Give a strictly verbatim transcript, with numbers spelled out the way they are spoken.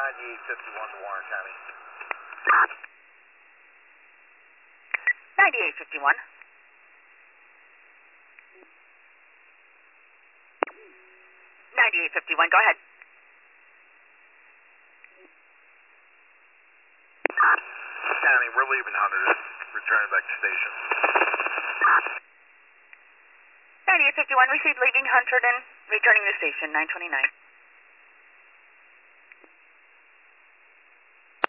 ninety-eight fifty-one to Warren County. ninety-eight fifty-one. ninety-eight fifty-one, go ahead. County, we're leaving Hunterdon, returning back to station. ninety-eight fifty-one, received leaving Hunterdon, returning to station, nine twenty-nine.